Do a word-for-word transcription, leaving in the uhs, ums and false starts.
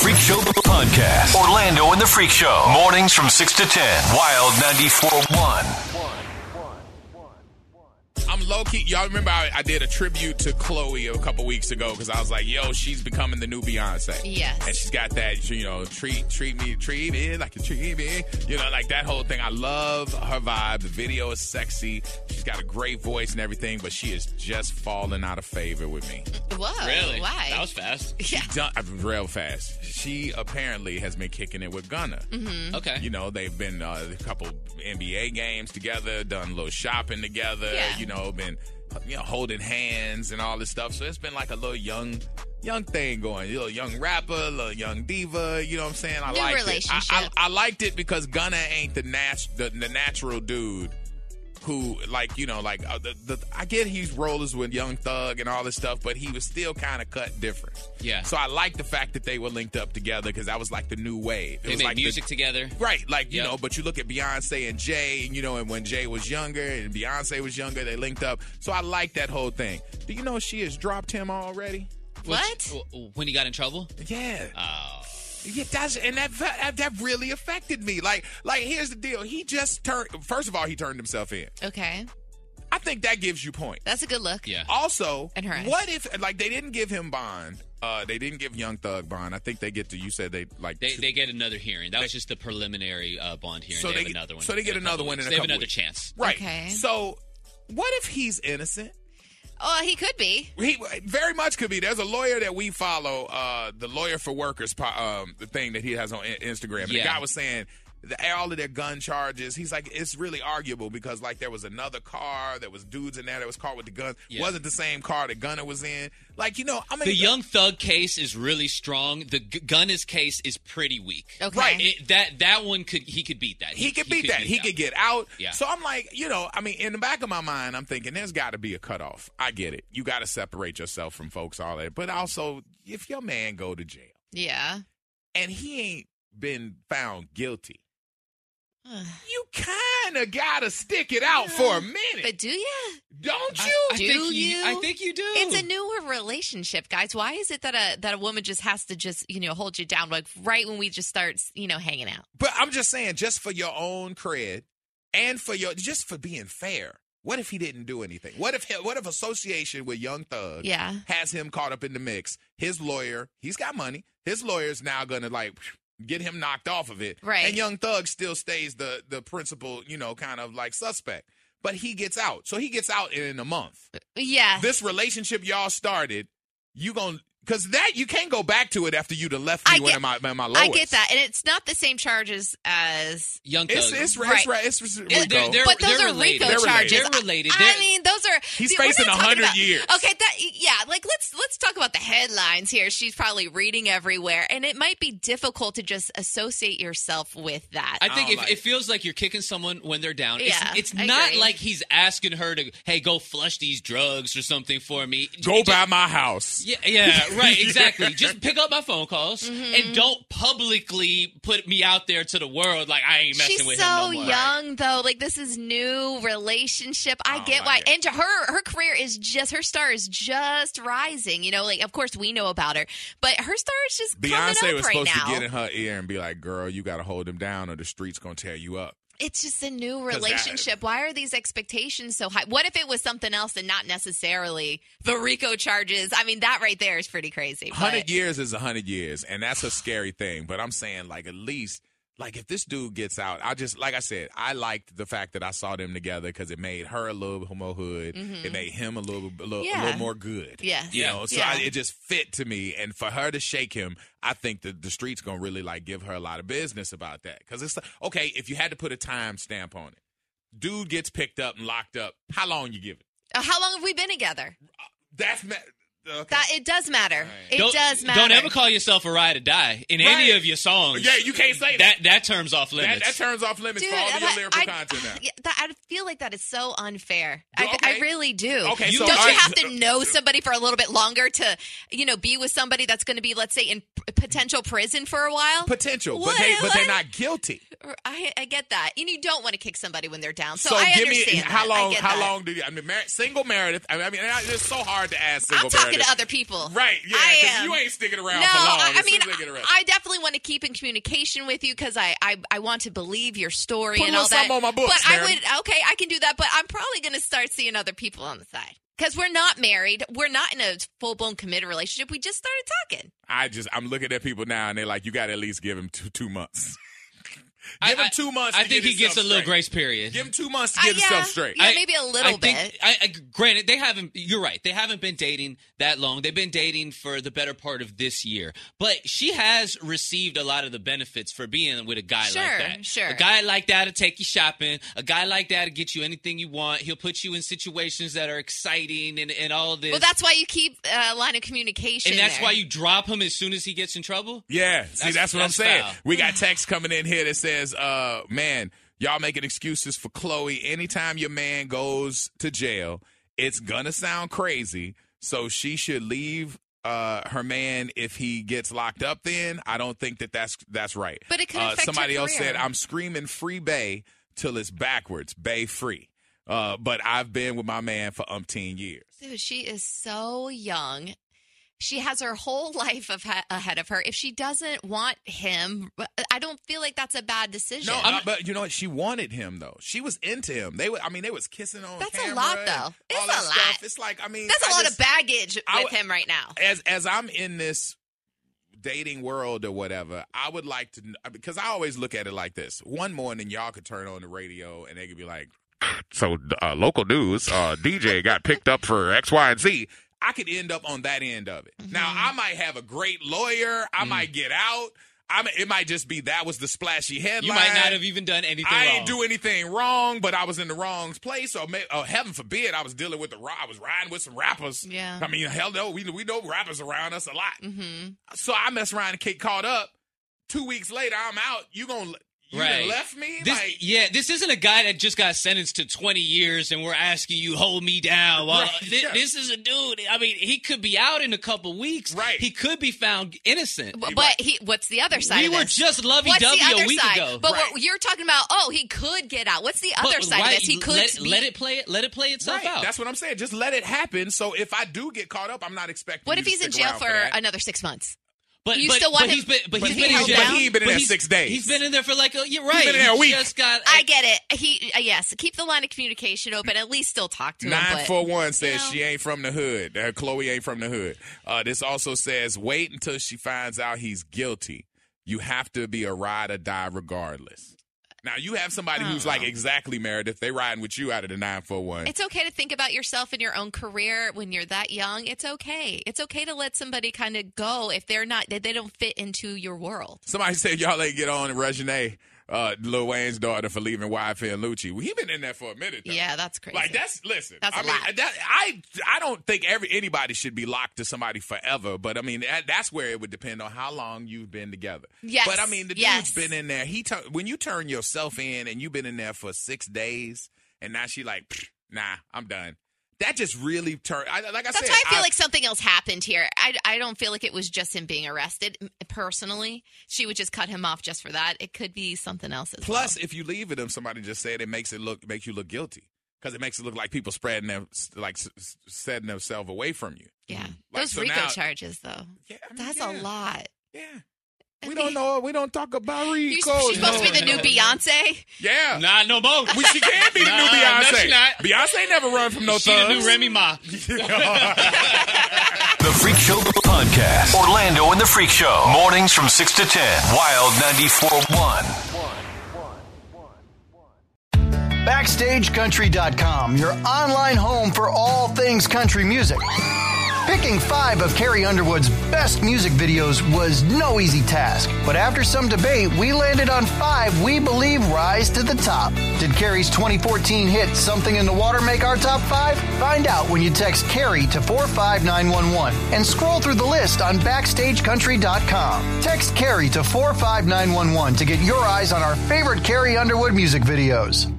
Freak Show Podcast. Orlando and the Freak Show. Mornings from six to ten. Wild ninety-four point one. I'm low-key. Y'all remember I, I did a tribute to Chloe a couple weeks ago because I was like, yo, she's becoming the new Beyonce. Yes. And she's got that, you know, treat treat me, treat me like you treat me. You know, like that whole thing. I love her vibe. The video is sexy. She's got a great voice and everything, but she is just falling out of favor with me. Whoa. Really? Why? That was fast. Yeah. Done, real fast. She apparently has been kicking it with Gunna. Mm-hmm. Okay. You know, they've been uh, a couple N B A games together, done a little shopping together, Yeah. you know, been you know holding hands and all this stuff. So it's been like a little young young thing going. A little young rapper, a little young diva, you know what I'm saying? I New liked relationship. it. I, I, I liked it because Gunna ain't the, nat- the, the natural dude who, like, you know, like, uh, the, the, I get he's rollers with Young Thug and all this stuff, but he was still kind of cut different. Yeah. So I like the fact that they were linked up together because that was like the new wave. It They was made like the- music together. Right, like, you Yep. know, but you look at Beyonce and Jay, and, you know, and when Jay was younger and Beyonce was younger, they linked up. So I like that whole thing. Do you know she has dropped him already? What? Which- when he got in trouble? Yeah. Oh. Yeah, that's, and that, that that really affected me. Like, like here's the deal. He just turned, first of all, he turned himself in. Okay. I think that gives you point. That's a good look. Yeah. Also, And her eyes. what if, like, they didn't give him bond. Uh, they didn't give Young Thug bond. I think they get to, you said they, like. They they get another hearing. That was just the preliminary uh, bond hearing. So they, they have get- another one. so they get in a another couple one in weeks. a They have couple another weeks. chance. Right. Okay. So what if he's innocent? Oh, he could be. He very much could be. There's a lawyer that we follow, uh, the Lawyer for Workers, po- um, the thing that he has on I- Instagram. And Yeah. the guy was saying the, all of their gun charges, he's like, it's really arguable because, like, there was another car, there was dudes in there that was caught with the gun. Yeah. Wasn't the same car that Gunna was in. Like, you know, I mean. The Young Thug case is really strong. The G- Gunna's case is pretty weak. Okay. Right. It, that that one could he could beat that. He could beat that. He could get out. Yeah. So I'm like, you know, I mean, in the back of my mind, I'm thinking there's got to be a cutoff. I get it. You got to separate yourself from folks, all that. But also, if your man go to jail Yeah. and he ain't been found guilty, you kind of got to stick it out for a minute. But do you? Don't I, you? I Do think you? I think you do. It's a newer relationship, guys. Why is it that a that a woman just has to just, you know, hold you down like right when we just start, you know, hanging out? But I'm just saying, just for your own cred and for your, just for being fair. What if he didn't do anything? What if what if association with Young Thug Yeah. has him caught up in the mix? His lawyer, he's got money. His lawyer's now gonna like get him knocked off of it. Right. And Young Thug still stays the the principal, you know, kind of like suspect. But he gets out. So he gets out in a month. Yeah. This relationship y'all started, you gonna because that you can't go back to it after you done left me I one get- of my my, my lowest. I get that. And it's not the same charges as Young Thug. It's it's Right. it's, right. it's, it's They're- Rico. they're- they're- But those they're are related. RICO They're related. charges. They're related. I They're- mean, those are. He's see, we're facing not one talking hundred about- years. Okay, that yeah. Like let's let's talk about the headlines here. She's probably reading everywhere, and it might be difficult to just associate yourself with that. I think I if don't like it feels like you're kicking someone when they're down. Yeah, it's it's I not agree. like he's asking her to, hey, go flush these drugs or something for me. Go Just- by my house. Yeah, yeah, right, exactly. Just pick up my phone calls Mm-hmm. and don't publicly put me out there to the world like I ain't messing She's with so him no more. young, though. Like this is new relationship. I don't get like why. it. And to her, her career is just her star is just rising. You know, like of course we know about her, but her star is just coming Beyonce up was right supposed now. to get in her ear and be like, girl, you got to hold him down or the street's going to tear you up. It's just a new that- relationship. Why are these expectations so high? What if it was something else and not necessarily the RICO charges? I mean, that right there is pretty crazy. one hundred but- years is one hundred years, and that's a scary thing. But I'm saying, like, at least, like, if this dude gets out, I just, like I said, I liked the fact that I saw them together because it made her a little more hood. It made him a little, a little, a Yeah. little more good. Yes. You Yeah. know, so Yeah. I, it just fit to me. And for her to shake him, I think that the street's going to really, like, give her a lot of business about that. Because it's like, okay, if you had to put a time stamp on it, dude gets picked up and locked up, how long you give it? Uh, how long have we been together? That's, ma- okay. That it does matter. It Don't, does matter. Don't ever call yourself a ride or die in any Right. of your songs. Yeah, you can't say that. That terms off that. limits. That turns off limits Dude, for all of your that- lyrical I, content now. yeah, that, I feel like that is so unfair. I, Okay. I really do. Okay, You- so Don't all you right, have to know somebody for a little bit longer to, you know, be with somebody that's going to be, let's say, in p- potential prison for a while? potential, but What? they but they're What? not guilty. I, I get that. And you don't want to kick somebody when they're down. So, So I give me understand how that. I long? get How that. long do you? I mean, Mer- single Meredith. I mean, I mean, it's so hard to ask single I'm talking Meredith. to other people. Right? Yeah, I 'cause am. you ain't sticking around No, for long. I, I as mean, soon as they get around. I definitely definitely want to keep in communication with you because I, I I want to believe your story Put and a all little that. something on my books, but Mary. I would okay, I can do that. But I'm probably going to start seeing other people on the side because we're not married. We're not in a full blown committed relationship. We just started talking. I just I'm looking at people now and they're like, you got to at least give him two two months. Give I, him two months. I to think get he gets a himself little straight. grace period. Give him two months to Uh, get yeah, himself straight. yeah, I- maybe a little I think, bit. I, I, granted, they haven't. You're right. They haven't been dating that long. They've been dating for the better part of this year. But she has received a lot of the benefits for being with a guy Sure, like that. sure. A guy like that to take you shopping. A guy like that to get you anything you want. He'll put you in situations that are exciting and, and all this. Well, that's why you keep a line of communication. and that's there. why you drop him as soon as he gets in trouble. Yeah, see, that's, That's- what I'm that's saying. foul. We got text coming in here that says, uh, man, y'all making excuses for Chloe. Anytime your man goes to jail, it's going to sound crazy. So she should leave uh, her man if he gets locked up then. I don't think that that's, that's right. But it could uh, affect her Somebody else career. said, I'm screaming free Bay till it's backwards. Bay free. Uh, but I've been with my man for umpteen years. Dude, she is so young. She has her whole life of ha- ahead of her. If she doesn't want him, I don't feel like that's a bad decision. No, uh, but you know what? She wanted him though. She was into him. They, were, I mean, they was kissing on That's a camera lot, and though. all It's that a stuff. lot. It's like, I mean, That's a I lot just- of baggage with I would- him right now. As as I'm in this dating world or whatever, I would like to kn- because I always look at it like this. One morning, y'all could turn on the radio and they could be like, "So, uh, local news, uh, D J got picked up for X, Y, and Z." I could end up on that end of it. Mm-hmm. Now, I might have a great lawyer. I might get out. I mean, it might just be that was the splashy headline. You might not have even done anything I wrong. ain't do anything wrong, but I was in the wrong place. Or, may, or heaven forbid, I was dealing with the. I was riding with some rappers. Yeah. I mean, hell no, we we know rappers around us a lot. Mm-hmm. So I mess around and get caught up. Two weeks later, I'm out. You gonna you Right. done left me? This, like, yeah, this isn't a guy that just got sentenced to twenty years and we're asking you, hold me down. Well, Right, thi- yeah. This is a dude. I mean, he could be out in a couple weeks. Right. He could be found innocent. But, but he, what's the other side we of were this? just What's the lovey-dovey other a week side? ago. But Right. what you're talking about, oh, he could get out. What's the other But side why- of this? He could let, be, let it play it. Let it play itself right. out. That's what I'm saying. Just let it happen. So if I do get caught up, I'm not expecting. What you if to he's in stick jail around for that. another six months? But You but, still want but him- he's been but, But he's he been in held jail. down? But he been in But there he's- six days. He's been in there for like a, you're right. been in there a He's week. Just got, I get it. He uh, yes, keep the line of communication open. At least still talk to him. Nine But, four one says you know. she ain't from the hood. Uh, Chloe ain't from the hood. Uh, this also says wait until she finds out he's guilty. You have to be a ride or die regardless. Now you have somebody who's like exactly Meredith. They riding with you out of the nine four one. It's okay to think about yourself and your own career when you're that young. It's okay. It's okay to let somebody kind of go if they're not they, they don't fit into your world. Somebody said y'all ain't get on Regine, uh, Lil Wayne's daughter, for leaving Y F and Lucci. Well, he been in there for a minute. Though. Yeah, that's crazy. Like that's listen. That's I a mean, lot. that, I I don't think every anybody should be locked to somebody forever. But I mean, that, that's where it would depend on how long you've been together. Yes, But I mean, the yes. dude's been in there. He tur- when you turn yourself in and you've been in there for six days, and now she like, "Pfft, nah, I'm done. That just really turned. I, like I That's said, why I feel I- like something else happened here. I, I don't feel like it was just him being arrested. M- Personally, she would just cut him off just for that. It could be something else as Plus, well. if you leave it, him, somebody just said it makes it look makes you look guilty because it makes it look like people spreading them like s- s- setting themselves away from you. Yeah, Like, those so RICO now- charges though. Yeah, I mean, That's yeah, a lot. Yeah. I We mean- don't know. We don't talk about You- Rico. She's supposed to be the new Beyonce. Yeah. Nah, no more. We, she can be the new Nah, no, Beyonce. she not. Beyonce never run from no She the thugs. new Remy Ma. The Freak Show Podcast. Orlando and the Freak Show. Mornings from six to ten. Wild ninety-four point one. Backstage Country dot com, your online home for all things country music. Picking five of Carrie Underwood's best music videos was no easy task, but after some debate, we landed on five we believe rise to the top. Did Carrie's twenty fourteen hit Something in the Water make our top five? Find out when you text Carrie to four five nine one one and scroll through the list on Backstage Country dot com. Text Carrie to four five nine one one to get your eyes on our favorite Carrie Underwood music videos.